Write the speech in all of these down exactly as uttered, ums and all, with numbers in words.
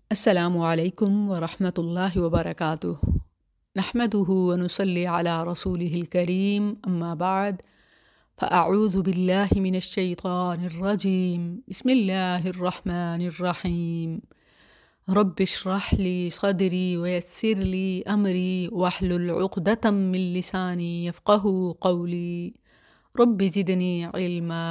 السلام علیکم ورحمۃ اللہ وبرکاتہ نحمده ونصلی علی رسوله الکریم اما بعد فاعوذ باللہ من الشیطان الرجیم بسم اللہ الرحمن الرحیم رب اشرح لی صدری ویسر لی امری واحلل عقدۃ من لسانی یفقهوا قولی رب زدنی علما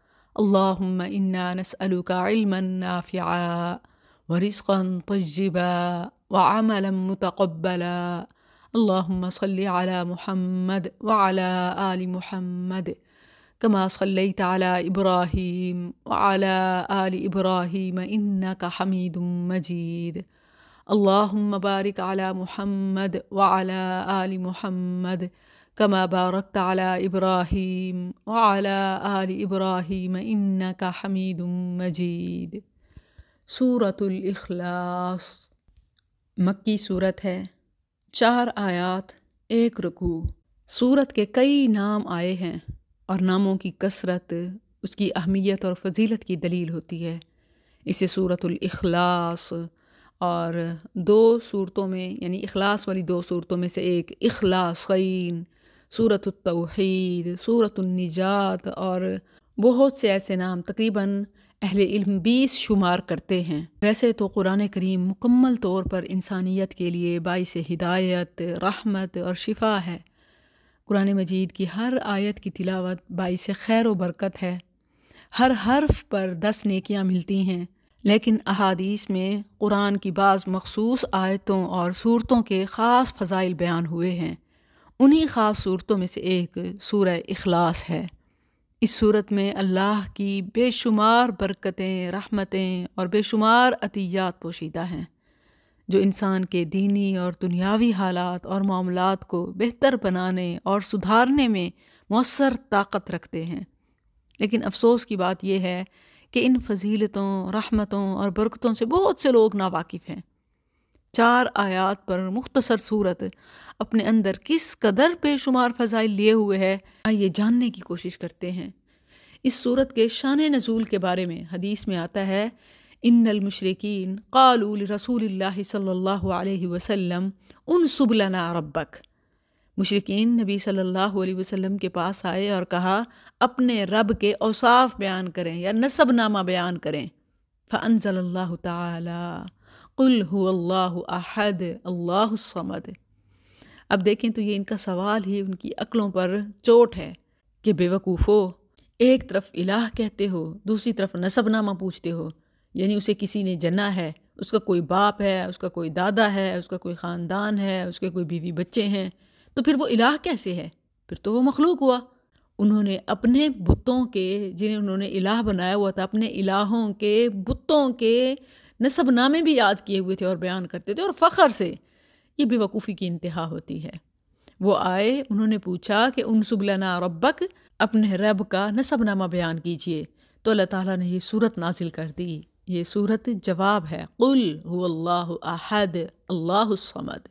اللہم انا نسألک علما نافعا ورزقا طیبا وعملا متقبلا اللهم صل على محمد وعلى آل محمد كما صليت على إبراهيم وعلى آل إبراهيم إنك حميد مجيد اللهم بارك على محمد وعلى آل محمد كما باركت على إبراهيم وعلى آل إبراهيم إنك حميد مجيد سورۃ الاخلاص مکی صورت ہے، چار آیات، ایک رکوع۔ سورت کے کئی نام آئے ہیں اور ناموں کی کثرت اس کی اہمیت اور فضیلت کی دلیل ہوتی ہے۔ اسے سورۃ الاخلاص اور دو صورتوں میں یعنی اخلاص والی دو صورتوں میں سے ایک اخلاصین، سورۃ التوحید، سورۃ النجات اور بہت سے ایسے نام تقریباً اہل علم بیس شمار کرتے ہیں۔ ویسے تو قرآن کریم مکمل طور پر انسانیت کے لیے باعث ہدایت، رحمت اور شفا ہے۔ قرآن مجید کی ہر آیت کی تلاوت باعث خیر و برکت ہے، ہر حرف پر دس نیکیاں ملتی ہیں، لیکن احادیث میں قرآن کی بعض مخصوص آیتوں اور صورتوں کے خاص فضائل بیان ہوئے ہیں۔ انہی خاص صورتوں میں سے ایک سورہ اخلاص ہے۔ اس صورت میں اللہ کی بے شمار برکتیں، رحمتیں اور بے شمار عطیات پوشیدہ ہیں، جو انسان کے دینی اور دنیاوی حالات اور معاملات کو بہتر بنانے اور سدھارنے میں مؤثر طاقت رکھتے ہیں۔ لیکن افسوس کی بات یہ ہے کہ ان فضیلتوں، رحمتوں اور برکتوں سے بہت سے لوگ ناواقف ہیں۔ چار آیات پر مختصر صورت اپنے اندر کس قدر بے شمار فضائل لیے ہوئے ہے، آئیے جاننے کی کوشش کرتے ہیں۔ اس صورت کے شان نزول کے بارے میں حدیث میں آتا ہے، ان المشرکین قالوا لرسول اللہ صلی اللہ علیہ وسلم انصب لنا ربک۔ مشرکین نبی صلی اللہ علیہ وسلم کے پاس آئے اور کہا اپنے رب کے اوصاف بیان کریں یا نسب نامہ بیان کریں۔ فانزل اللہ تعالی قل هو اللہ احد اللہ الصمد۔ اب دیکھیں تو یہ ان کا سوال ہی ان کی عقلوں پر چوٹ ہے کہ بے وقوفو، ایک طرف الہ کہتے ہو، دوسری طرف نسب نامہ پوچھتے ہو، یعنی اسے کسی نے جنا ہے، اس کا کوئی باپ ہے، اس کا کوئی دادا ہے، اس کا کوئی خاندان ہے، اس کے کوئی بیوی بچے ہیں، تو پھر وہ الہ کیسے ہے؟ پھر تو وہ مخلوق ہوا۔ انہوں نے اپنے بتوں کے، جنہیں انہوں نے الہ بنایا ہوا تھا، اپنے الہوں کے بتوں کے نسب نامے بھی یاد کیے ہوئے تھے اور بیان کرتے تھے اور فخر سے۔ یہ بے وقوفی کی انتہا ہوتی ہے۔ وہ آئے، انہوں نے پوچھا کہ انصب لنا ربک، اپنے رب کا نسب نامہ بیان کیجئے، تو اللہ تعالیٰ نے یہ صورت نازل کر دی۔ یہ صورت جواب ہے، قل هو اللہ احد اللہ الصمد۔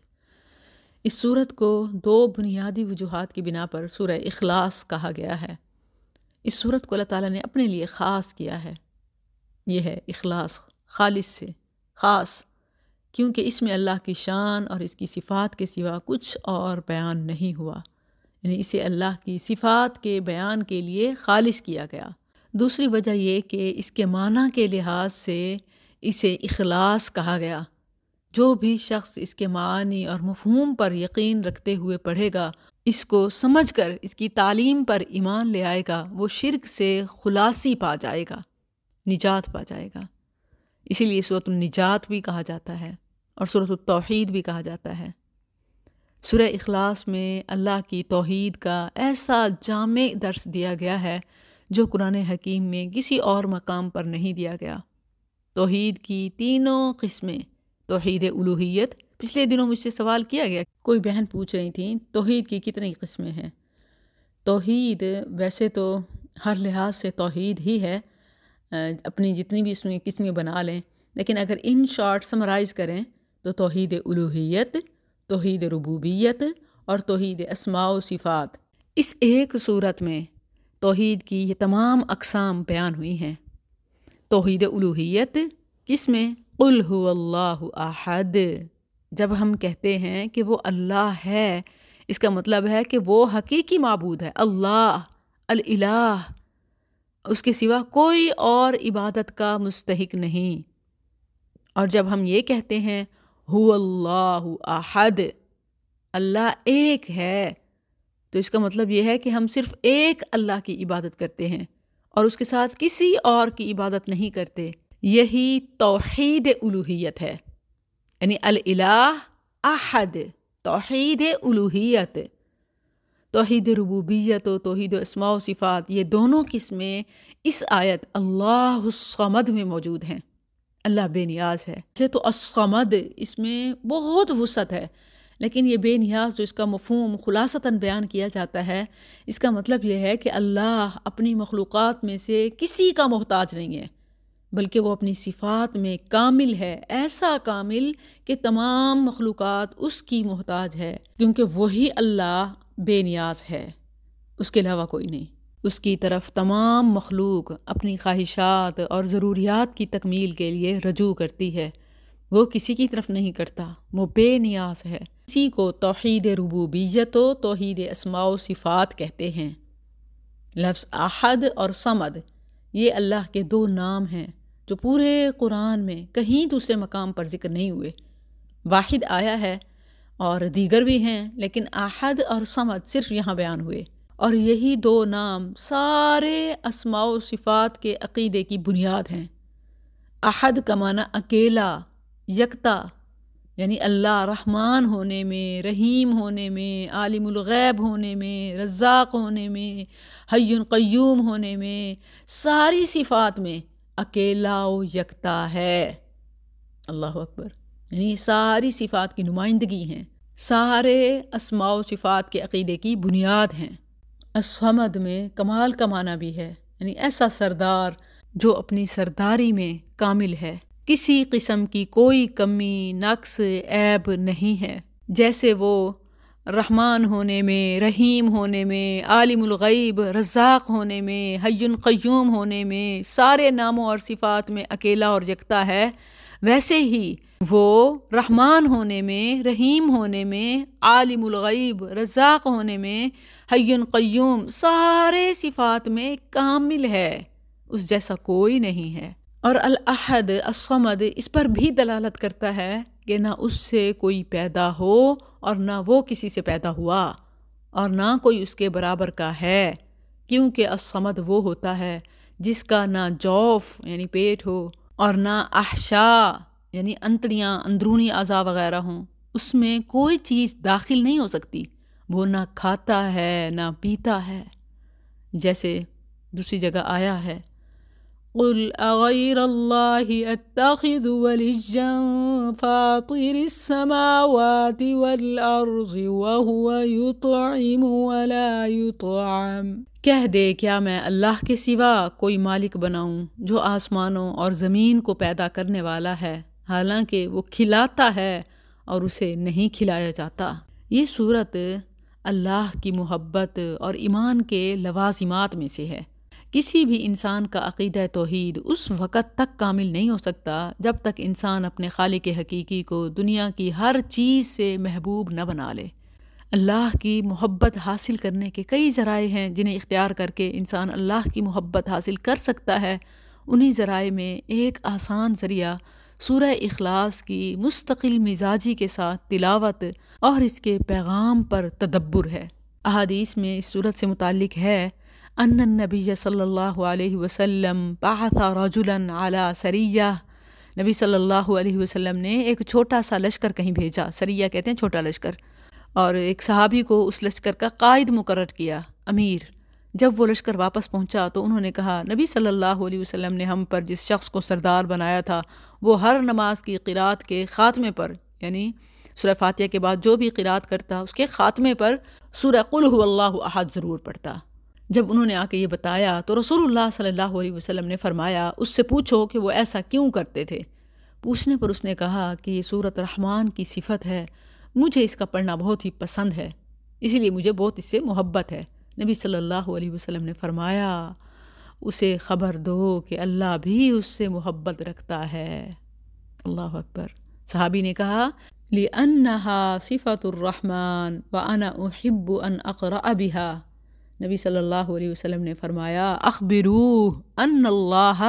اس صورت کو دو بنیادی وجوہات کی بنا پر سورہ اخلاص کہا گیا ہے۔ اس صورت کو اللہ تعالیٰ نے اپنے لیے خاص کیا ہے۔ یہ ہے اخلاص، خالص سے خاص، کیونکہ اس میں اللہ کی شان اور اس کی صفات کے سوا کچھ اور بیان نہیں ہوا، یعنی اسے اللہ کی صفات کے بیان کے لیے خالص کیا گیا۔ دوسری وجہ یہ کہ اس کے معنی کے لحاظ سے اسے اخلاص کہا گیا۔ جو بھی شخص اس کے معنی اور مفہوم پر یقین رکھتے ہوئے پڑھے گا، اس کو سمجھ کر اس کی تعلیم پر ایمان لے آئے گا، وہ شرک سے خلاصی پا جائے گا، نجات پا جائے گا۔ اسی لیے سورۃ النجات بھی کہا جاتا ہے اور سورۃ التوحید بھی کہا جاتا ہے۔ سورہ اخلاص میں اللہ کی توحید کا ایسا جامع درس دیا گیا ہے جو قرآن حکیم میں کسی اور مقام پر نہیں دیا گیا۔ توحید کی تینوں قسمیں، توحید الوہیت، پچھلے دنوں مجھ سے سوال کیا گیا، کوئی بہن پوچھ رہی تھیں توحید کی کتنی قسمیں ہیں۔ توحید ویسے تو ہر لحاظ سے توحید ہی ہے، اپنی جتنی بھی اس میں قسمیں بنا لیں، لیکن اگر ان شارٹ سمرائز کریں تو توحید الوہیت، توحید ربوبیت اور توحید اسماء و صفات، اس ایک صورت میں توحید کی یہ تمام اقسام بیان ہوئی ہیں۔ توحید الوہیت کس میں؟ قل هو اللہ احد، جب ہم کہتے ہیں کہ وہ اللہ ہے، اس کا مطلب ہے کہ وہ حقیقی معبود ہے، اللہ الالہ، اس کے سوا کوئی اور عبادت کا مستحق نہیں۔ اور جب ہم یہ کہتے ہیں هو اللہ احد، اللہ ایک ہے، تو اس کا مطلب یہ ہے کہ ہم صرف ایک اللہ کی عبادت کرتے ہیں اور اس کے ساتھ کسی اور کی عبادت نہیں کرتے۔ یہی توحید الوہیت ہے، یعنی الالہ احد، توحید الوہیت۔ توحید ربوبیت و توحید اسماء و صفات، یہ دونوں قسمیں اس آیت اللہ الصمد میں موجود ہیں۔ اللہ بے نیاز ہے، جیسے تو الصمد اس میں بہت وسعت ہے، لیکن یہ بے نیاز جو اس کا مفہوم خلاصتاً بیان کیا جاتا ہے، اس کا مطلب یہ ہے کہ اللہ اپنی مخلوقات میں سے کسی کا محتاج نہیں ہے، بلکہ وہ اپنی صفات میں کامل ہے، ایسا کامل کہ تمام مخلوقات اس کی محتاج ہے، کیونکہ وہی اللہ بے نیاز ہے، اس کے علاوہ کوئی نہیں۔ اس کی طرف تمام مخلوق اپنی خواہشات اور ضروریات کی تکمیل کے لیے رجوع کرتی ہے، وہ کسی کی طرف نہیں کرتا، وہ بے نیاز ہے۔ اسی کو توحید ربوبیت و توحید اسماء و صفات کہتے ہیں۔ لفظ احد اور صمد یہ اللہ کے دو نام ہیں جو پورے قرآن میں کہیں دوسرے مقام پر ذکر نہیں ہوئے۔ واحد آیا ہے اور دیگر بھی ہیں، لیکن احد اور صمد صرف یہاں بیان ہوئے، اور یہی دو نام سارے اسماء و صفات کے عقیدے کی بنیاد ہیں۔ احد کا معنی اکیلا، یکتا، یعنی اللہ رحمان ہونے میں، رحیم ہونے میں، عالم الغیب ہونے میں، رزاق ہونے میں، حی قیوم ہونے میں، ساری صفات میں اکیلا و یکتا ہے۔ اللہ اکبر، یعنی ساری صفات کی نمائندگی ہیں، سارے اسماء و صفات کے عقیدے کی بنیاد ہیں۔ الصمد میں کمال کا معنی بھی ہے، یعنی ایسا سردار جو اپنی سرداری میں کامل ہے، کسی قسم کی کوئی کمی، نقص، عیب نہیں ہے، جیسے وہ رحمان ہونے میں، رحیم ہونے میں، عالم الغیب، رزاق ہونے میں، حی قیوم ہونے میں، سارے ناموں اور صفات میں اکیلا اور یکتا ہے، ویسے ہی وہ رحمان ہونے میں، رحیم ہونے میں، عالم الغیب، رزاق ہونے میں، حی قیوم، سارے صفات میں کامل ہے، اس جیسا کوئی نہیں ہے۔ اور الاحد الصمد اس پر بھی دلالت کرتا ہے کہ نہ اس سے کوئی پیدا ہو اور نہ وہ کسی سے پیدا ہوا، اور نہ کوئی اس کے برابر کا ہے، کیونکہ الصمد وہ ہوتا ہے جس کا نہ جوف یعنی پیٹ ہو اور نہ احشاء یعنی انتڑیاں، اندرونی اعضاء وغیرہ ہوں، اس میں کوئی چیز داخل نہیں ہو سکتی، وہ نہ کھاتا ہے نہ پیتا ہے، جیسے دوسری جگہ آیا ہے قُلْ أَغَيْرَ اللَّهِ أَتَّخِذُ وَلِيًّا فَاطِرِ السَّمَاوَاتِ وَالْأَرْضِ وَهُوَ يُطْعِمُ وَلَا يُطْعَمُ، کہہ دے کیا میں اللہ کے سوا کوئی مالک بناؤں جو آسمانوں اور زمین کو پیدا کرنے والا ہے، حالانکہ وہ کھلاتا ہے اور اسے نہیں کھلایا جاتا۔ یہ صورت اللہ کی محبت اور ایمان کے لوازمات میں سے ہے۔ کسی بھی انسان کا عقیدہ توحید اس وقت تک کامل نہیں ہو سکتا جب تک انسان اپنے خالق حقیقی کو دنیا کی ہر چیز سے محبوب نہ بنا لے۔ اللہ کی محبت حاصل کرنے کے کئی ذرائع ہیں جنہیں اختیار کر کے انسان اللہ کی محبت حاصل کر سکتا ہے۔ انہی ذرائع میں ایک آسان ذریعہ سورہ اخلاص کی مستقل مزاجی کے ساتھ تلاوت اور اس کے پیغام پر تدبر ہے۔ احادیث میں اس صورت سے متعلق ہے ان النبی صلی اللہ علیہ وسلم بعث رجلا علی سریہ، نبی صلی اللہ علیہ وسلم نے ایک چھوٹا سا لشکر کہیں بھیجا، سریہ کہتے ہیں چھوٹا لشکر، اور ایک صحابی کو اس لشکر کا قائد مقرر کیا، امیر۔ جب وہ لشکر واپس پہنچا تو انہوں نے کہا نبی صلی اللہ علیہ وسلم نے ہم پر جس شخص کو سردار بنایا تھا وہ ہر نماز کی قرات کے خاتمے پر، یعنی سورہ فاتحہ کے بعد جو بھی قرات کرتا اس کے خاتمے پر سورہ قل هو اللہ احد ضرور پڑھتا۔ جب انہوں نے آ کے یہ بتایا تو رسول اللہ صلی اللہ علیہ وسلم نے فرمایا اس سے پوچھو کہ وہ ایسا کیوں کرتے تھے۔ پوچھنے پر اس نے کہا کہ یہ سورۃ رحمان کی صفت ہے، مجھے اس کا پڑھنا بہت ہی پسند ہے، اسی لیے مجھے بہت اس سے محبت ہے۔ نبی صلی اللہ علیہ وسلم نے فرمایا اسے خبر دو کہ اللہ بھی اس سے محبت رکھتا ہے۔ اللہ اکبر۔ صحابی نے کہا لِأَنَّهَا صِفَةُ الرَّحْمَنِ وَأَنَا أُحِبُّ أَنْ أَقْرَأَ بِهَا۔ نبی صلی اللہ علیہ وسلم نے فرمایا اخبروه ان اللہ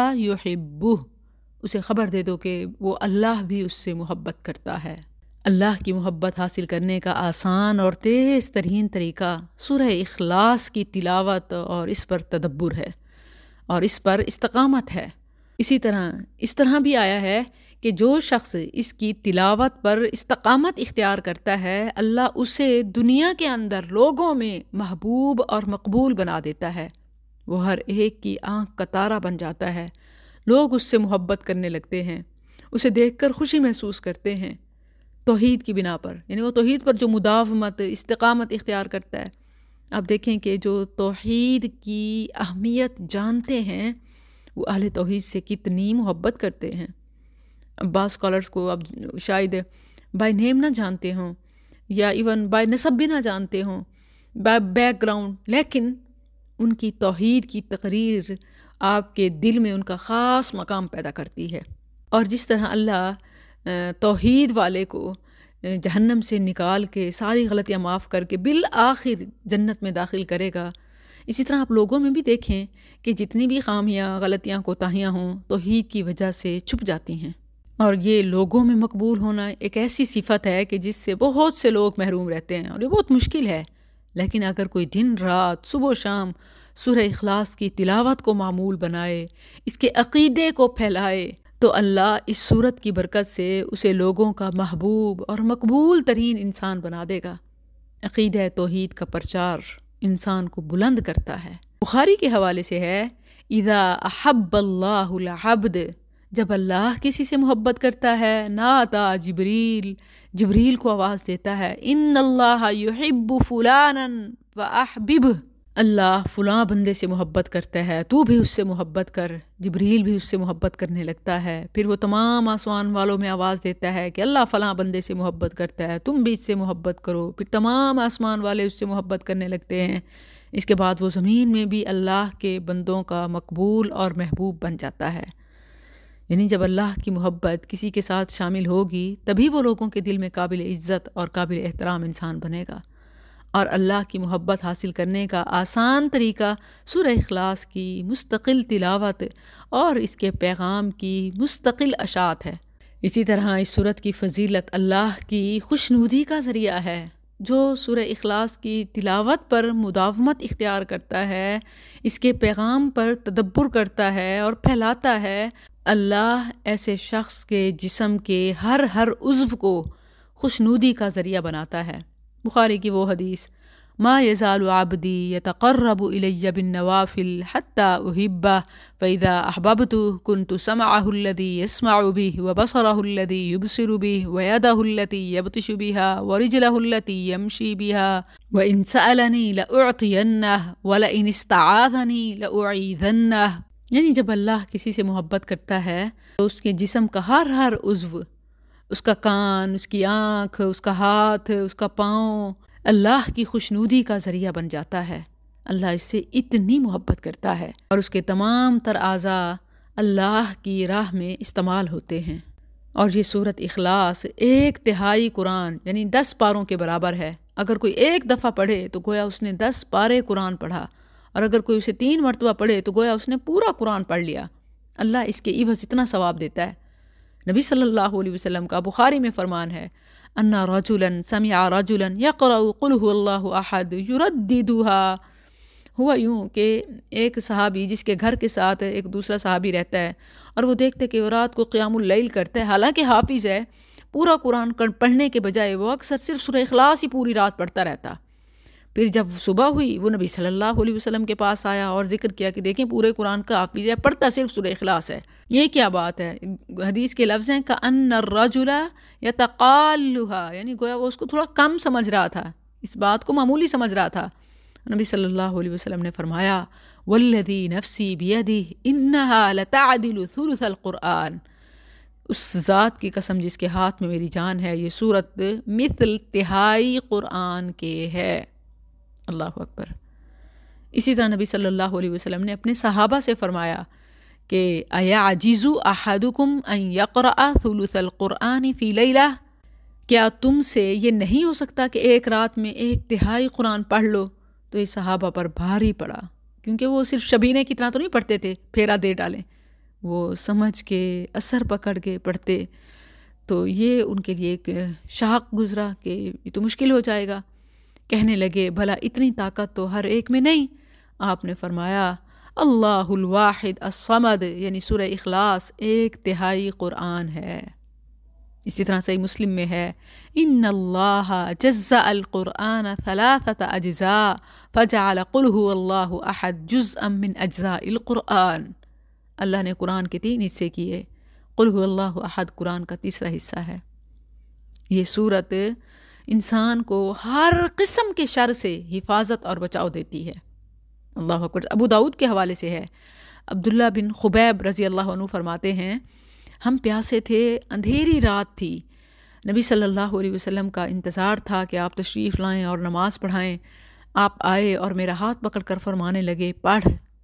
يحبه، اسے خبر دے دو کہ وہ اللہ بھی اس سے محبت کرتا ہے۔ اللہ کی محبت حاصل کرنے کا آسان اور تیز ترین طریقہ سورہ اخلاص کی تلاوت اور اس پر تدبر ہے اور اس پر استقامت ہے۔ اسی طرح اس طرح بھی آیا ہے کہ جو شخص اس کی تلاوت پر استقامت اختیار کرتا ہے اللہ اسے دنیا کے اندر لوگوں میں محبوب اور مقبول بنا دیتا ہے۔ وہ ہر ایک کی آنکھ کا تارا بن جاتا ہے، لوگ اس سے محبت کرنے لگتے ہیں، اسے دیکھ کر خوشی محسوس کرتے ہیں توحید کی بنا پر، یعنی وہ توحید پر جو مداومت استقامت اختیار کرتا ہے۔ آپ دیکھیں کہ جو توحید کی اہمیت جانتے ہیں وہ اہل توحید سے کتنی محبت کرتے ہیں۔ بعض اسکالرس کو اب شاید بائی نیم نہ جانتے ہوں یا ایون بائی نسب بھی نہ جانتے ہوں، بائی بیک گراؤنڈ، لیکن ان کی توحید کی تقریر آپ کے دل میں ان کا خاص مقام پیدا کرتی ہے۔ اور جس طرح اللہ توحید والے کو جہنم سے نکال کے ساری غلطیاں معاف کر کے بالآخر جنت میں داخل کرے گا، اسی طرح آپ لوگوں میں بھی دیکھیں کہ جتنی بھی خامیاں غلطیاں کوتاہیاں ہوں توحید کی وجہ سے چھپ جاتی ہیں۔ اور یہ لوگوں میں مقبول ہونا ایک ایسی صفت ہے کہ جس سے بہت سے لوگ محروم رہتے ہیں اور یہ بہت مشکل ہے، لیکن اگر کوئی دن رات صبح و شام سورہ اخلاص کی تلاوت کو معمول بنائے، اس کے عقیدے کو پھیلائے، تو اللہ اس صورت کی برکت سے اسے لوگوں کا محبوب اور مقبول ترین انسان بنا دے گا۔ عقیدہ توحید کا پرچار انسان کو بلند کرتا ہے۔ بخاری کے حوالے سے ہے اذا احب اللہ العبد، جب اللہ کسی سے محبت کرتا ہے ناتا جبریل، جبریل کو آواز دیتا ہے ان اللہ یحب فلانا فاحببہ، اللہ فلاں بندے سے محبت کرتا ہے تو بھی اس سے محبت کر۔ جبریل بھی اس سے محبت کرنے لگتا ہے، پھر وہ تمام آسمان والوں میں آواز دیتا ہے کہ اللہ فلاں بندے سے محبت کرتا ہے تم بھی اس سے محبت کرو، پھر تمام آسمان والے اس سے محبت کرنے لگتے ہیں۔ اس کے بعد وہ زمین میں بھی اللہ کے بندوں کا مقبول اور محبوب بن جاتا ہے۔ یعنی جب اللہ کی محبت کسی کے ساتھ شامل ہوگی تبھی وہ لوگوں کے دل میں قابل عزت اور قابل احترام انسان بنے گا۔ اور اللہ کی محبت حاصل کرنے کا آسان طریقہ سورہ اخلاص کی مستقل تلاوت اور اس کے پیغام کی مستقل اشاعت ہے۔ اسی طرح اس سورت کی فضیلت اللہ کی خوشنودی کا ذریعہ ہے۔ جو سورہ اخلاص کی تلاوت پر مداومت اختیار کرتا ہے، اس کے پیغام پر تدبر کرتا ہے اور پھیلاتا ہے، اللہ ایسے شخص کے جسم کے ہر ہر عضو کو خوشنودی کا ذریعہ بناتا ہے۔ بخاری کی وہ حدیث ما یزال عبدی یتقرب الی بالنوافل حتی احبہ فاذا احببته كنت سمعه الذي يسمع به وبصره الذي يبصر به ويده التي يبطش بها ورجله التي يمشي بها وإن سألني لأعطينه ولئن استعاذني لأعيذنه۔ یعنی جب اللہ کسی سے محبت کرتا ہے تو اس کے جسم کا ہر ہر عضو، اس کا کان، اس کی آنکھ، اس کا ہاتھ، اس کا پاؤں اللہ کی خوشنودی کا ذریعہ بن جاتا ہے۔ اللہ اس سے اتنی محبت کرتا ہے اور اس کے تمام تر اعضاء اللہ کی راہ میں استعمال ہوتے ہیں۔ اور یہ سورت اخلاص ایک تہائی قرآن یعنی دس پاروں کے برابر ہے۔ اگر کوئی ایک دفعہ پڑھے تو گویا اس نے دس پارے قرآن پڑھا، اور اگر کوئی اسے تین مرتبہ پڑھے تو گویا اس نے پورا قرآن پڑھ لیا۔ اللہ اس کے عوض اتنا ثواب دیتا ہے۔ نبی صلی اللہ علیہ وسلم کا بخاری میں فرمان ہے ان رجلا سمع رجلا یقرأ قل هو اللہ احد یرددها، ہوا یوں کہ ایک صحابی جس کے گھر کے ساتھ ایک دوسرا صحابی رہتا ہے اور وہ دیکھتے کہ وہ رات کو قیام اللیل کرتا ہے، حالانکہ حافظ ہے، پورا قرآن پڑھنے کے بجائے وہ اکثر صرف سورہ اخلاص ہی پوری رات پڑھتا رہتا۔ پھر جب صبح ہوئی وہ نبی صلی اللہ علیہ وسلم کے پاس آیا اور ذکر کیا کہ دیکھیں پورے قرآن کا حافظ ہے، پڑھتا صرف سورہ اخلاص ہے، یہ کیا بات ہے؟ حدیث کے لفظ ہیں کأن الرجل یتقالها، یعنی گویا وہ اس کو تھوڑا کم سمجھ رہا تھا، اس بات کو معمولی سمجھ رہا تھا۔ نبی صلی اللہ علیہ وسلم نے فرمایا والذی نفسی بیدہ انہا لتعدل ثلث القرآن، اس ذات کی قسم جس کے ہاتھ میں میری جان ہے، یہ سورت مثل تہائی قرآن کے ہے۔ اللہ اکبر۔ اسی طرح نبی صلی اللہ علیہ وسلم نے اپنے صحابہ سے فرمایا کہ ایعجز احدکم ان یقرأ ثلث القرآن فی لیلہ، کیا تم سے یہ نہیں ہو سکتا کہ ایک رات میں ایک تہائی قرآن پڑھ لو؟ تو یہ صحابہ پر بھاری پڑا، کیونکہ وہ صرف شبینے کی طرح تو نہیں پڑھتے تھے پھیرا دے ڈالیں، وہ سمجھ کے اثر پکڑ کے پڑھتے. تو یہ ان کے لیے ایک شاق گزرا کہ یہ تو مشکل ہو جائے گا. کہنے لگے بھلا اتنی طاقت تو ہر ایک میں نہیں. آپ نے فرمایا اللہ الواحد الصمد، یعنی سورہ اخلاص ایک تہائی قرآن ہے. اسی طرح صحیح مسلم میں ہے ان اللہ جزأ القرآن ثلاثة اجزاء فجعل قل هو اللہ احد جزءا من اجزاء القرآن. اللہ نے قرآن کے تین حصے کیے، قل هو اللہ احد قرآن کا تیسرا حصہ ہے. یہ سورت انسان کو ہر قسم کے شر سے حفاظت اور بچاؤ دیتی ہے. اللہ اکبر. ابو داؤد کے حوالے سے ہے، عبداللہ بن خبیب رضی اللہ عنہ فرماتے ہیں ہم پیاسے تھے، اندھیری رات تھی، نبی صلی اللہ علیہ وسلم کا انتظار تھا کہ آپ تشریف لائیں اور نماز پڑھائیں. آپ آئے اور میرا ہاتھ پکڑ کر فرمانے لگے پڑھ.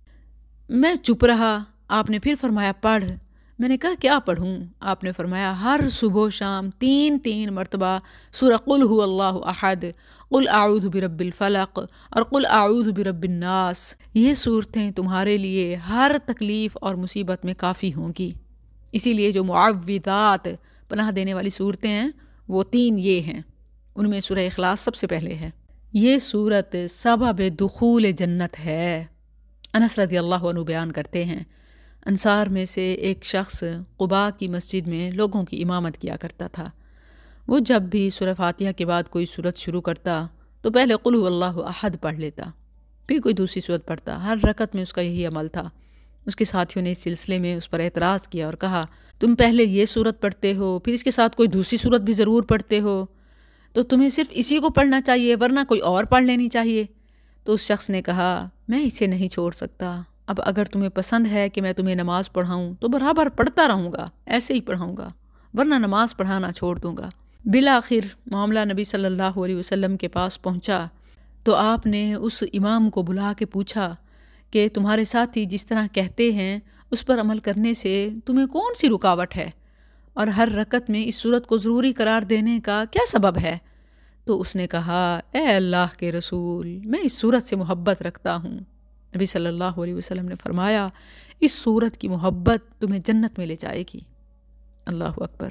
میں چپ رہا. آپ نے پھر فرمایا پڑھ. میں نے کہا کیا پڑھوں؟ آپ نے فرمایا ہر صبح و شام تین تین مرتبہ سورہ قل هو اللہ احد، قل اعوذ برب الفلق اور قل اعوذ برب الناس. یہ صورتیں تمہارے لیے ہر تکلیف اور مصیبت میں کافی ہوں گی. اسی لیے جو معوذات پناہ دینے والی صورتیں ہیں وہ تین یہ ہیں، ان میں سورہ اخلاص سب سے پہلے ہے. یہ صورت سبب دخول جنت ہے. انس رضی اللہ عنہ بیان کرتے ہیں انصار میں سے ایک شخص قباء کی مسجد میں لوگوں کی امامت کیا کرتا تھا. وہ جب بھی سورہ فاتحہ کے بعد کوئی صورت شروع کرتا تو پہلے قل هو اللہ احد پڑھ لیتا، پھر کوئی دوسری صورت پڑھتا. ہر رکعت میں اس کا یہی عمل تھا. اس کے ساتھیوں نے اس سلسلے میں اس پر اعتراض کیا اور کہا تم پہلے یہ صورت پڑھتے ہو پھر اس کے ساتھ کوئی دوسری صورت بھی ضرور پڑھتے ہو، تو تمہیں صرف اسی کو پڑھنا چاہیے ورنہ کوئی اور پڑھ لینی چاہیے. تو اس شخص نے کہا میں اسے نہیں چھوڑ سکتا، اب اگر تمہیں پسند ہے کہ میں تمہیں نماز پڑھاؤں تو برابر پڑھتا رہوں گا، ایسے ہی پڑھاؤں گا ورنہ نماز پڑھانا چھوڑ دوں گا. بالآخر معاملہ نبی صلی اللہ علیہ وسلم کے پاس پہنچا تو آپ نے اس امام کو بلا کے پوچھا کہ تمہارے ساتھی جس طرح کہتے ہیں اس پر عمل کرنے سے تمہیں کون سی رکاوٹ ہے اور ہر رکعت میں اس صورت کو ضروری قرار دینے کا کیا سبب ہے؟ تو اس نے کہا اے اللہ کے رسول میں اس صورت سے محبت رکھتا ہوں. نبی صلی اللہ علیہ وسلم نے فرمایا اس صورت کی محبت تمہیں جنت میں لے جائے گی. اللہ اکبر.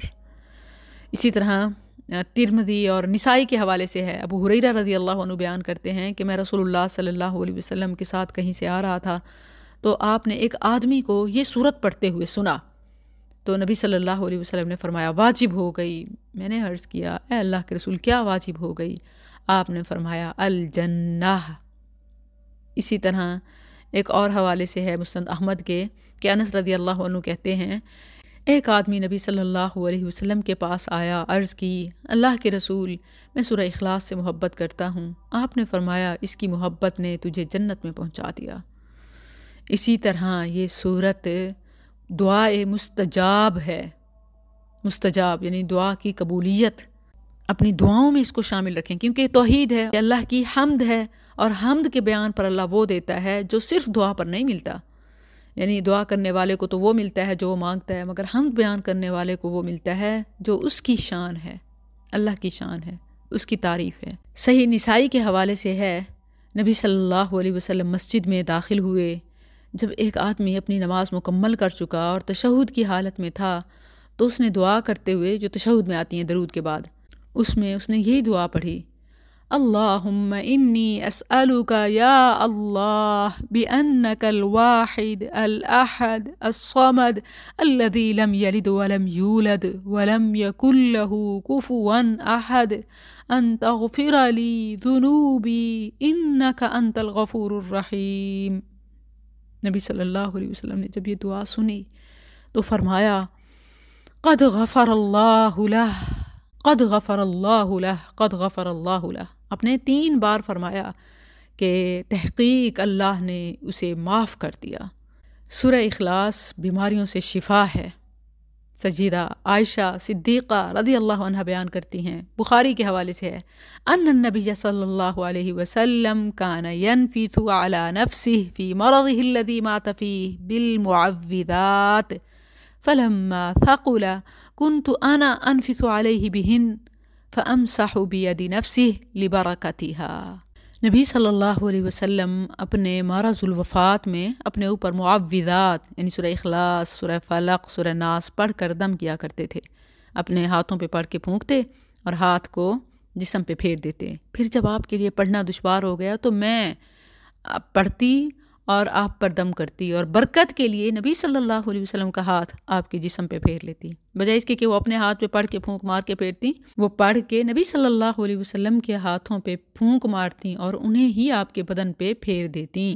اسی طرح ترمذی اور نسائی کے حوالے سے ہے، ابو ہریرہ رضی اللہ عنہ بیان کرتے ہیں کہ میں رسول اللہ صلی اللہ علیہ وسلم کے ساتھ کہیں سے آ رہا تھا تو آپ نے ایک آدمی کو یہ صورت پڑھتے ہوئے سنا تو نبی صلی اللہ علیہ وسلم نے فرمایا واجب ہو گئی. میں نے عرض کیا اے اللہ کے رسول کیا واجب ہو گئی؟ آپ نے فرمایا الجنہ. اسی طرح ایک اور حوالے سے ہے مسند احمد کے کہ انس رضی اللہ عنہ کہتے ہیں ایک آدمی نبی صلی اللہ علیہ وسلم کے پاس آیا، عرض کی اللہ کے رسول میں سورہ اخلاص سے محبت کرتا ہوں. آپ نے فرمایا اس کی محبت نے تجھے جنت میں پہنچا دیا. اسی طرح یہ صورت دعائے مستجاب ہے. مستجاب یعنی دعا کی قبولیت. اپنی دعاؤں میں اس کو شامل رکھیں کیونکہ توحید ہے، اللہ کی حمد ہے اور حمد کے بیان پر اللہ وہ دیتا ہے جو صرف دعا پر نہیں ملتا. یعنی دعا کرنے والے کو تو وہ ملتا ہے جو وہ مانگتا ہے، مگر حمد بیان کرنے والے کو وہ ملتا ہے جو اس کی شان ہے، اللہ کی شان ہے، اس کی تعریف ہے. صحیح نسائی کے حوالے سے ہے نبی صلی اللہ علیہ وسلم مسجد میں داخل ہوئے. جب ایک آدمی اپنی نماز مکمل کر چکا اور تشہد کی حالت میں تھا تو اس نے دعا کرتے ہوئے جو تشہد میں آتی ہیں درود کے بعد، اس میں اس نے یہی دعا پڑھی اللہم انی اسألک یا اللہ بأنک الواحد الاحد الصمد الذی لم یلد ولم یولد ولم یکن له کفوا احد ان تغفر لی ذنوبی انک انت الغفور الرحیم. نبی صلی اللہ علیہ وسلم نے جب یہ دعا سنی تو فرمایا قد غفر اللہ لہ قد غفر اللہ لہ قد غفر اللہ لہ. آپ نے تین بار فرمایا کہ تحقیق اللہ نے اسے معاف کر دیا. سورہ اخلاص بیماریوں سے شفا ہے. سیدہ عائشہ صدیقہ رضی اللہ عنہ بیان کرتی ہیں، بخاری کے حوالے سے ہے، ان النبی صلی اللہ علیہ وسلم کان ینفث علی نفسہ فی مرضہ الذی مات فیہ بالمعوذات فلما ثقل كنت انا انفث علیہ بہن فامسح بید نفسہ لبرکتها۔ نبی صلی اللہ علیہ وسلم اپنے مرض الوفات میں اپنے اوپر معوذات یعنی سورہ اخلاص، سورہ فلق، سورہ ناس پڑھ کر دم کیا کرتے تھے، اپنے ہاتھوں پہ پڑھ کے پھونکتے اور ہاتھ کو جسم پہ پھیر دیتے۔ پھر جب آپ کے لیے پڑھنا دشوار ہو گیا تو میں پڑھتی اور آپ پر دم کرتی اور برکت کے لیے نبی صلی اللہ علیہ وسلم کا ہاتھ آپ کے جسم پہ پھیر لیتی، بجائے اس کے کہ وہ اپنے ہاتھ پہ پڑھ کے پھونک مار کے پھیرتی، وہ پڑھ کے نبی صلی اللہ علیہ وسلم کے ہاتھوں پہ پھونک مارتی اور انہیں ہی آپ کے بدن پہ پھیر دیتی۔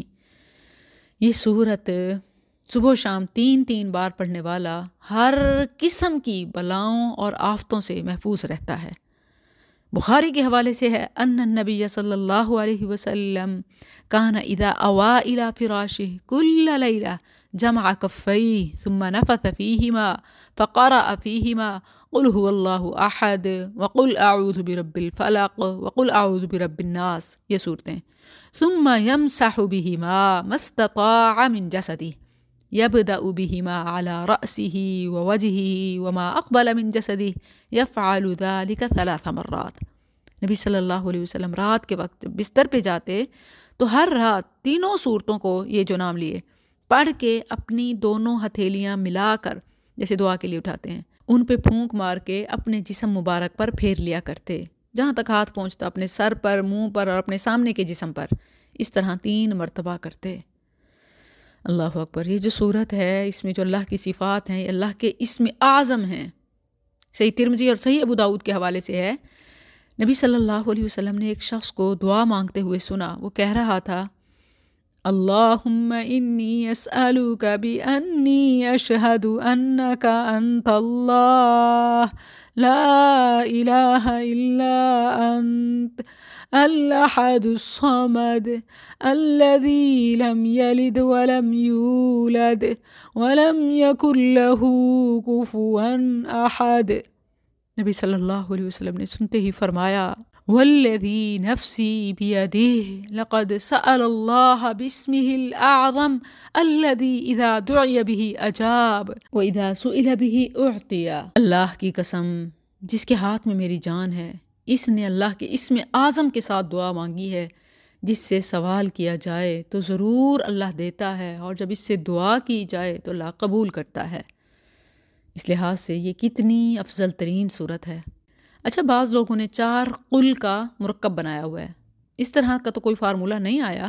یہ سورت صبح و شام تین تین بار پڑھنے والا ہر قسم کی بلاؤں اور آفتوں سے محفوظ رہتا ہے۔ بخاری کے حوالے سے ہے، ان النبی صلی اللہ علیہ وسلم کان اذا اوا الى فراشہ کل لیلہ جمع کفیہ ثم نفث فیہما فقرأ فیہما قل هو اللہ احد وقل اعوذ برب الفلق وقل اعوذ برب الناس، یہ صورتیں، ثم یمسح بہما ما استطاع من جسدہ یبدأ بہما على رأسہ ووجہہ وما اقبل من جسدہ یفعل ذلك ثلاث مرات۔ نبی صلی اللہ علیہ وسلم رات کے وقت بستر پہ جاتے تو ہر رات تینوں صورتوں کو یہ جو نام لیے پڑھ کے اپنی دونوں ہتھیلیاں ملا کر جیسے دعا کے لیے اٹھاتے ہیں ان پہ پھونک مار کے اپنے جسم مبارک پر پھیر لیا کرتے، جہاں تک ہاتھ پہنچتا اپنے سر پر، منہ پر اور اپنے سامنے کے جسم پر، اس طرح تین مرتبہ کرتے۔ اللہ اکبر۔ یہ جو صورت ہے اس میں جو اللہ کی صفات ہیں، اللہ کے اسم اعظم ہیں۔ صحیح ترمذی اور صحیح ابو داؤد کے حوالے سے ہے، نبی صلی اللہ علیہ وسلم نے ایک شخص کو دعا مانگتے ہوئے سنا، وہ کہہ رہا تھا، اللہم انی اسألوک بانی اشہد انک انت اللہ لا الہ الا انت الاحد الصمد الذي لم يلد ولم يولد ولم يكن له كفوا احد۔ نبی صلی اللہ علیہ وسلم نے سنتے ہی فرمایا، والذی نفسی بیدہ لقد سأل اللہ باسمہ الاعظم الذی اذا دعی بہ اجاب واذا سئل بہ اعطی۔ اللہ کی قسم جس کے ہاتھ میں میری جان ہے، اس نے اللہ کے اسم اعظم کے ساتھ دعا مانگی ہے، جس سے سوال کیا جائے تو ضرور اللہ دیتا ہے، اور جب اس سے دعا کی جائے تو اللہ قبول کرتا ہے۔ اس لحاظ سے یہ کتنی افضل ترین صورت ہے۔ اچھا، بعض لوگوں نے چار قل کا مرکب بنایا ہوا ہے، اس طرح کا تو کوئی فارمولہ نہیں آیا،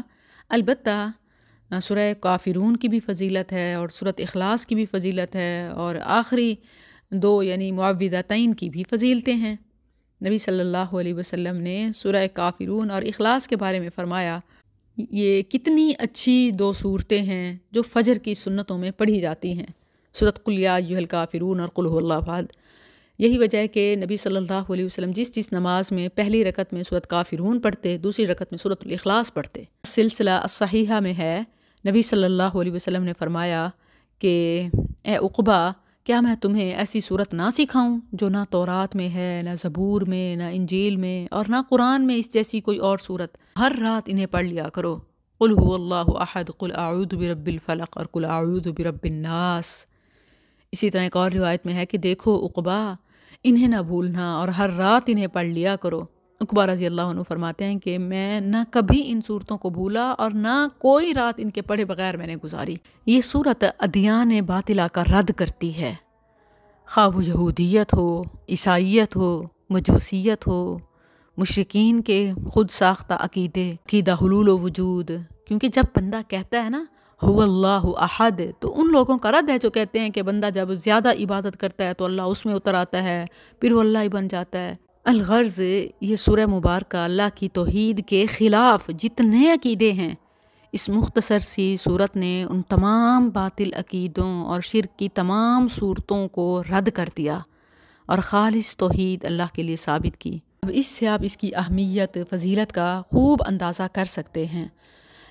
البتہ سورہ کافرون کی بھی فضیلت ہے اور سورۃ اخلاص کی بھی فضیلت ہے، اور آخری دو یعنی معوذتین کی بھی فضیلتیں ہیں۔ نبی صلی اللہ علیہ وسلم نے سورہ کافرون اور اخلاص کے بارے میں فرمایا، یہ کتنی اچھی دو صورتیں ہیں جو فجر کی سنتوں میں پڑھی جاتی ہیں، سورۃ قل یا ایھا الکافرون اور قل ھو اللہ احد۔ یہی وجہ ہے کہ نبی صلی اللہ علیہ وسلم جس جس نماز میں پہلی رکعت میں سورۃ کافرون پڑھتے، دوسری رکعت میں سورۃ الاخلاص پڑھتے۔ سلسلہ الصحیحہ میں ہے، نبی صلی اللہ علیہ وسلم نے فرمایا کہ اے عقبہ، کیا میں تمہیں ایسی صورت نہ سکھاؤں جو نہ تورات میں ہے، نہ زبور میں، نہ انجیل میں، اور نہ قرآن میں اس جیسی کوئی اور صورت؟ ہر رات انہیں پڑھ لیا کرو، قل هو اللہ احد، قل اعوذ برب الفلق اور قل اعوذ برب الناس۔ اسی طرح ایک اور روایت میں ہے کہ دیکھو عقبہ، انہیں نہ بھولنا اور ہر رات انہیں پڑھ لیا کرو۔ عقبہ رضی اللہ عنہ فرماتے ہیں کہ میں نہ کبھی ان صورتوں کو بھولا اور نہ کوئی رات ان کے پڑھے بغیر میں نے گزاری۔ یہ صورت ادیان باطلہ کا رد کرتی ہے، خواہ وہ یہودیت ہو، عیسائیت ہو، مجوسیت ہو، مشرکین کے خود ساختہ عقیدے، عقیدہ حلول و وجود۔ کیونکہ جب بندہ کہتا ہے نا هو اللہ احد، تو ان لوگوں کا رد ہے جو کہتے ہیں کہ بندہ جب زیادہ عبادت کرتا ہے تو اللہ اس میں اتر آتا ہے، پھر وہ اللہ ہی بن جاتا ہے۔ الغرض یہ سورہ مبارکہ اللہ کی توحید کے خلاف جتنے عقیدے ہیں، اس مختصر سی صورت نے ان تمام باطل عقیدوں اور شرک کی تمام صورتوں کو رد کر دیا اور خالص توحید اللہ کے لیے ثابت کی۔ اب اس سے آپ اس کی اہمیت، فضیلت کا خوب اندازہ کر سکتے ہیں۔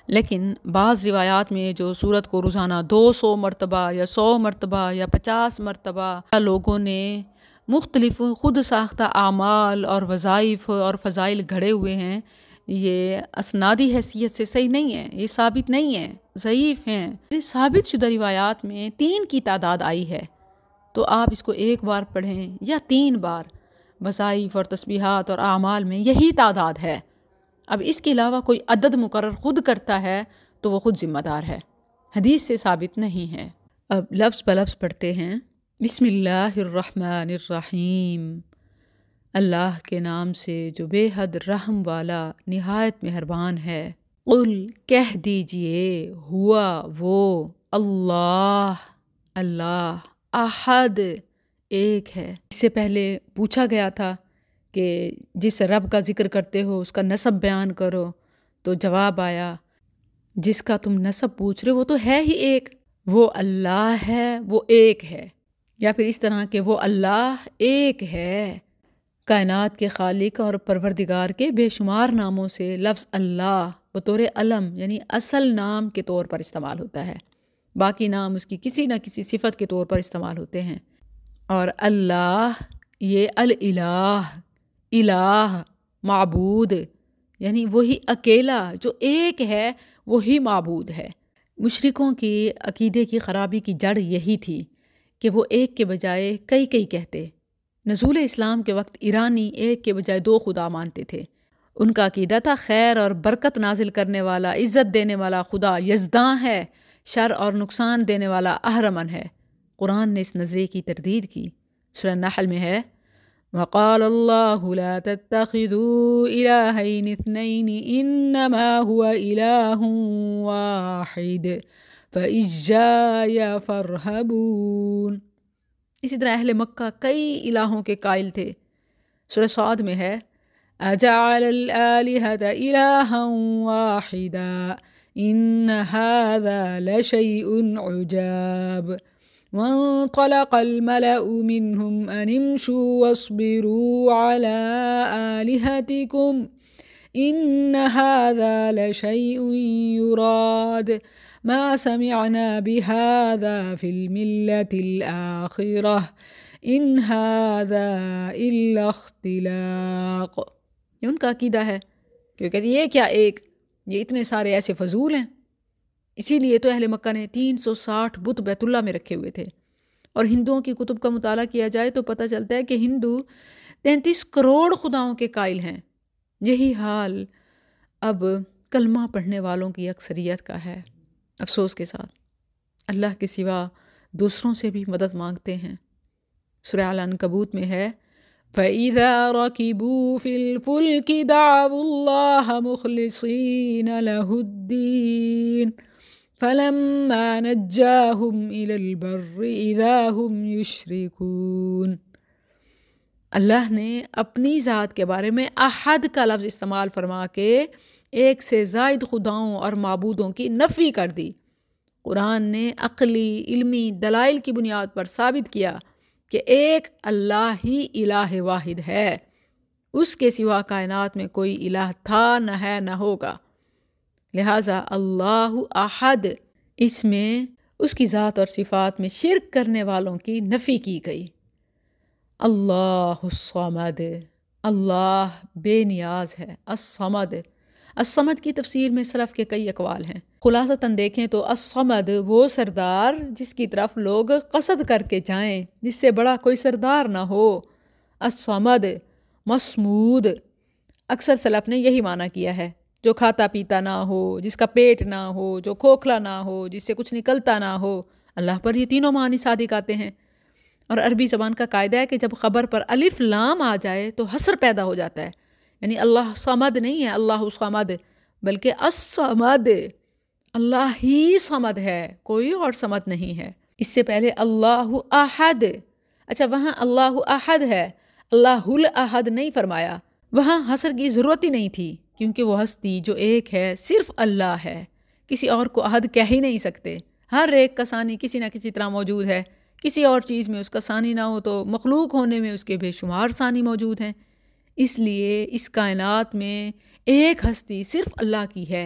لیکن بعض روایات میں جو سورت کو روزانہ دو سو مرتبہ یا سو مرتبہ یا پچاس مرتبہ لوگوں نے مختلف خود ساختہ اعمال اور وظائف اور فضائل گھڑے ہوئے ہیں، یہ اسنادی حیثیت سے صحیح نہیں ہے، یہ ثابت نہیں ہے، ضعیف ہیں۔ ثابت شدہ روایات میں تین کی تعداد آئی ہے، تو آپ اس کو ایک بار پڑھیں یا تین بار، وظائف اور تسبیحات اور اعمال میں یہی تعداد ہے۔ اب اس کے علاوہ کوئی عدد مقرر خود کرتا ہے تو وہ خود ذمہ دار ہے، حدیث سے ثابت نہیں ہے۔ اب لفظ بلفظ پڑھتے ہیں۔ بسم اللہ الرحمن الرحیم، اللہ کے نام سے جو بے حد رحم والا نہایت مہربان ہے۔ قل کہہ دیجئے، ہوا وہ، اللہ اللہ، احد ایک ہے۔ اس سے پہلے پوچھا گیا تھا کہ جس رب کا ذکر کرتے ہو اس کا نسب بیان کرو، تو جواب آیا جس کا تم نسب پوچھ رہے ہو وہ تو ہے ہی ایک، وہ اللہ ہے، وہ ایک ہے۔ یا پھر اس طرح کہ وہ اللہ ایک ہے۔ کائنات کے خالق اور پروردگار کے بے شمار ناموں سے لفظ اللہ بطور علم یعنی اصل نام کے طور پر استعمال ہوتا ہے، باقی نام اس کی کسی نہ کسی صفت کے طور پر استعمال ہوتے ہیں۔ اور اللہ یہ الالہ، الہ معبود، یعنی وہی اکیلا جو ایک ہے وہی معبود ہے۔ مشرکوں کی عقیدے کی خرابی کی جڑ یہی تھی کہ وہ ایک کے بجائے کئی کئی کہتے۔ نزول اسلام کے وقت ایرانی ایک کے بجائے دو خدا مانتے تھے۔ ان کا عقیدہ تھا خیر اور برکت نازل کرنے والا، عزت دینے والا خدا یزداں ہے، شر اور نقصان دینے والا اہرمن ہے۔ قرآن نے اس نظریے کی تردید کی۔ سورہ نحل میں ہے وَقَالَ اللَّهُ لَا تَتَّخِذُوا إِلَٰهَيْنِ اثْنَيْنِ إِنَّمَا هُوَ إِلَٰهٌ وَاحِدٌ فَإِيَّايَ فَارْهَبُونِ۔ اسی طرح اہل مکہ کئی الہوں کے قائل تھے۔ سورہ صاد میں ہے أَجَعَلَ الْآلِهَةَ إِلَٰهًا وَاحِدًا إِنَّ هَٰذَا لَشَيْءٌ عُجَابٌ وَانطَلَقَ الْمَلَأُ مِنْهُمْ أَنِ امْشُوا وَاصْبِرُوا عَلَىٰ آلِهَتِكُمْ إِنَّ هَٰذَا لَشَيْءٌ يُرَادُ مَا سَمِعْنَا بِهَٰذَا فِي الْمِلَّةِ الْآخِرَةِ إِنْ هَٰذَا إِلَّا اخْتِلَاقٌ۔ یہ ان کا عقیدہ ہے کہ کہتے یہ کیا ایک، یہ اتنے سارے ایسے فضول ہیں۔ اسی لیے تو اہل مکہ نے تین سو ساٹھ بت بیت اللہ میں رکھے ہوئے تھے۔ اور ہندوؤں کی کتب کا مطالعہ کیا جائے تو پتہ چلتا ہے کہ ہندو تینتیس کروڑ خداؤں کے قائل ہیں۔ یہی حال اب کلمہ پڑھنے والوں کی اکثریت کا ہے۔ افسوس کے ساتھ اللہ کے سوا دوسروں سے بھی مدد مانگتے ہیں۔ سورہ العنکبوت میں ہے فَإِذَا رَكِبُوا فِي الْفُلْكِ دَعَوُا اللَّهَ مُخْلِصِينَ لَهُ الدِّينَ فَلَمَّا نَجَّاهُمْ إِلَى الْبَرِّ إِذَا هُمْ يُشْرِكُونَ۔ اللہ نے اپنی ذات کے بارے میں احد کا لفظ استعمال فرما کے ایک سے زائد خداؤں اور معبودوں کی نفی کر دی۔ قرآن نے عقلی علمی دلائل کی بنیاد پر ثابت کیا کہ ایک اللہ ہی الہ واحد ہے، اس کے سوا کائنات میں کوئی الہ تھا نہ ہے نہ ہوگا۔ لہٰذا اللہ احد، اس میں اس کی ذات اور صفات میں شرک کرنے والوں کی نفی کی گئی۔ اللہ الصمد، اللہ بے نیاز ہے۔ الصمد، الصمد کی تفسیر میں سلف کے کئی اقوال ہیں۔ خلاصتاً دیکھیں تو الصمد وہ سردار جس کی طرف لوگ قصد کر کے جائیں، جس سے بڑا کوئی سردار نہ ہو۔ الصمد مصمود، اکثر سلف نے یہی معنی کیا ہے، جو کھاتا پیتا نہ ہو، جس کا پیٹ نہ ہو، جو کھوکھلا نہ ہو، جس سے کچھ نکلتا نہ ہو۔ اللہ پر یہ تینوں معنی صادق آتے ہیں۔ اور عربی زبان کا قاعدہ ہے کہ جب خبر پر الف لام آ جائے تو حصر پیدا ہو جاتا ہے، یعنی اللہ صمد نہیں ہے اللہ صمد، بلکہ الصمد، اللہ ہی صمد ہے، کوئی اور صمد نہیں ہے۔ اس سے پہلے اللہ احد، اچھا وہاں اللہ احد ہے، اللہ الاحد نہیں فرمایا، وہاں حصر کی ضرورت ہی نہیں تھی، کیونکہ وہ ہستی جو ایک ہے صرف اللہ ہے، کسی اور کو احد کہہ ہی نہیں سکتے۔ ہر ایک کا ثانی کسی نہ کسی طرح موجود ہے، کسی اور چیز میں اس کا ثانی نہ ہو تو مخلوق ہونے میں اس کے بے شمار ثانی موجود ہیں۔ اس لیے اس کائنات میں ایک ہستی صرف اللہ کی ہے۔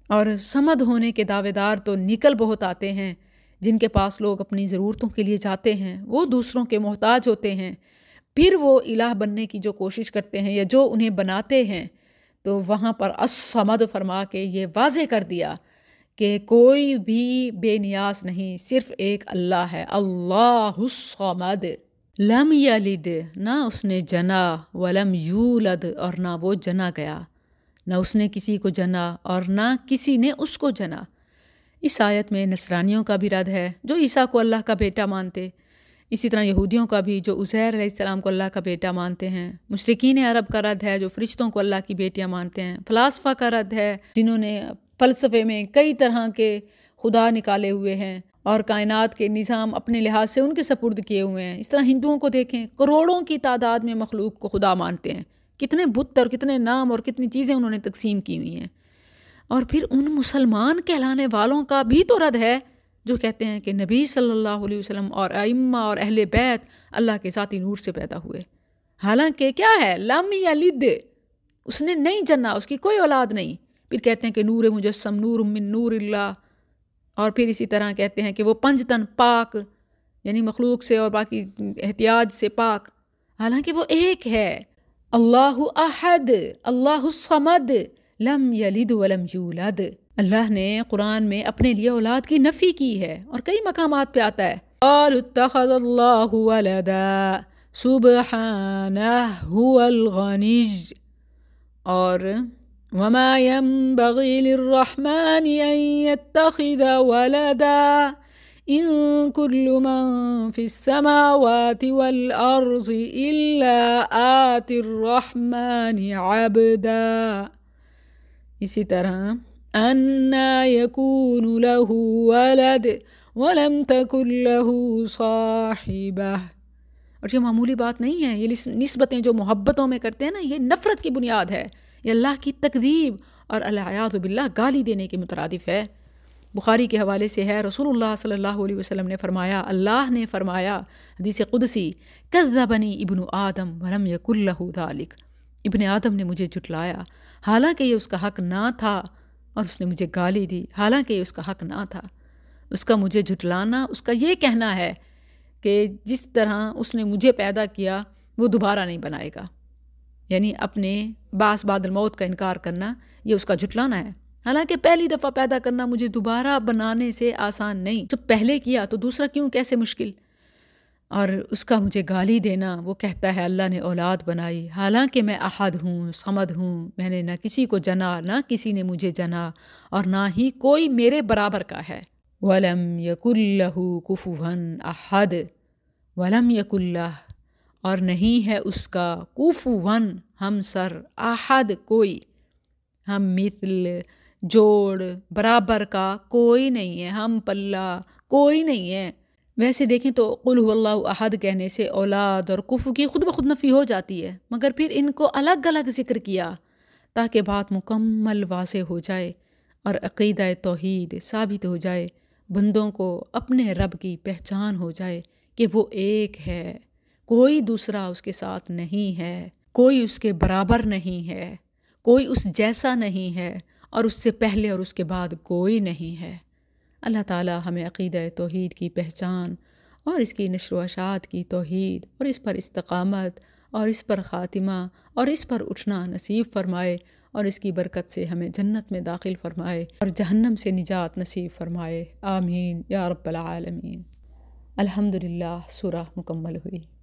اور سمد ہونے کے دعوے دار تو نکل بہت آتے ہیں، جن کے پاس لوگ اپنی ضرورتوں کے لیے جاتے ہیں وہ دوسروں کے محتاج ہوتے ہیں، پھر وہ الہ بننے کی جو کوشش کرتے ہیں یا جو انہیں بناتے ہیں، تو وہاں پر الصمد فرما کے یہ واضح کر دیا کہ کوئی بھی بے نیاز نہیں، صرف ایک اللہ ہے، اللہ الصمد۔ لم یلد، نہ اس نے جنا، ولم یولد، اور نہ وہ جنا گیا، نہ اس نے کسی کو جنا اور نہ کسی نے اس کو جنا۔ اس آیت میں نصرانیوں کا بھی رد ہے جو عیسیٰ کو اللہ کا بیٹا مانتے، اسی طرح یہودیوں کا بھی جو عزیر علیہ السلام کو اللہ کا بیٹا مانتے ہیں، مشرکین عرب کا رد ہے جو فرشتوں کو اللہ کی بیٹیاں مانتے ہیں، فلاسفہ کا رد ہے جنہوں نے فلسفے میں کئی طرح کے خدا نکالے ہوئے ہیں اور کائنات کے نظام اپنے لحاظ سے ان کے سپرد کیے ہوئے ہیں۔ اس طرح ہندوؤں کو دیکھیں، کروڑوں کی تعداد میں مخلوق کو خدا مانتے ہیں، کتنے بت اور کتنے نام اور کتنی چیزیں انہوں نے تقسیم کی ہوئی ہیں۔ اور پھر ان مسلمان کہلانے والوں کا بھی تو رد ہے جو کہتے ہیں کہ نبی صلی اللہ علیہ وسلم اور ائمہ اور اہل بیت اللہ کے ذاتی نور سے پیدا ہوئے، حالانکہ کیا ہے، لم یلد، اس نے نہیں جنا، اس کی کوئی اولاد نہیں۔ پھر کہتے ہیں کہ نور مجسم، نور من نور اللہ، اور پھر اسی طرح کہتے ہیں کہ وہ پنجتن پاک، یعنی مخلوق سے اور باقی احتیاج سے پاک، حالانکہ وہ ایک ہے، اللہ احد، اللہ الصمد، لم یلد ولم یولد۔ اللہ نے قرآن میں اپنے لیے اولاد کی نفی کی ہے اور کئی مقامات پہ آتا ہے، قالوا اتخذ اللہ ولدا سبحانہ هو الغنی، اور وما ينبغي للرحمن ان يتخذ ولدا ان كل من في السماوات والارض الا آتي الرحمن عبدا۔ اسی طرح أَنَّا يَكُونُ لَهُ وَلَدٌ وَلَمْ تَكُنْ لَهُ صَاحِبَةٌ۔ اور یہ معمولی بات نہیں ہے، یہ نسبتیں جو محبتوں میں کرتے ہیں نا، یہ نفرت کی بنیاد ہے، یہ اللہ کی تکذیب اور العیاذ باللہ گالی دینے کے مترادف ہے۔ بخاری کے حوالے سے ہے، رسول اللہ صلی اللہ علیہ وسلم نے فرمایا، اللہ نے فرمایا، حدیث قدسی، کذبنی ابن آدم ولم یکن لہ ذالک، ابن آدم نے مجھے جھٹلایا حالانکہ یہ اس کا حق نہ تھا، اور اس نے مجھے گالی دی حالانکہ یہ اس کا حق نہ تھا۔ اس کا مجھے جھٹلانا، اس کا یہ کہنا ہے کہ جس طرح اس نے مجھے پیدا کیا وہ دوبارہ نہیں بنائے گا، یعنی اپنے بعث بعد الموت کا انکار کرنا، یہ اس کا جھٹلانا ہے، حالانکہ پہلی دفعہ پیدا کرنا مجھے دوبارہ بنانے سے آسان نہیں، جب پہلے کیا تو دوسرا کیوں، کیسے مشکل۔ اور اس کا مجھے گالی دینا، وہ کہتا ہے اللہ نے اولاد بنائی حالانکہ میں احد ہوں، صمد ہوں، میں نے نہ کسی کو جنا، نہ کسی نے مجھے جنا، اور نہ ہی کوئی میرے برابر کا ہے۔ وَلَمْ يَكُنْ لَهُ كُفُوًا أَحَدٌ، وَلَمْ يَكُنْ لَهُ، اور نہیں ہے اس کا، کفواً ہم سر، احد کوئی، ہم مثل، جوڑ، برابر کا کوئی نہیں ہے، ہم پلہ کوئی نہیں ہے۔ ویسے دیکھیں تو قل هو اللہ احد کہنے سے اولاد اور کفو کی خود بخود نفی ہو جاتی ہے، مگر پھر ان کو الگ الگ ذکر کیا تاکہ بات مکمل واضح ہو جائے اور عقیدہ توحید ثابت ہو جائے، بندوں کو اپنے رب کی پہچان ہو جائے کہ وہ ایک ہے، کوئی دوسرا اس کے ساتھ نہیں ہے، کوئی اس کے برابر نہیں ہے، کوئی اس جیسا نہیں ہے، اور اس سے پہلے اور اس کے بعد کوئی نہیں ہے۔ اللہ تعالیٰ ہمیں عقیدہ توحید کی پہچان اور اس کی نشر و اشاعت کی توحید اور اس پر استقامت اور اس پر خاتمہ اور اس پر اٹھنا نصیب فرمائے، اور اس کی برکت سے ہمیں جنت میں داخل فرمائے اور جہنم سے نجات نصیب فرمائے، آمین یا رب العالمین۔ الحمدللہ، سورہ مکمل ہوئی۔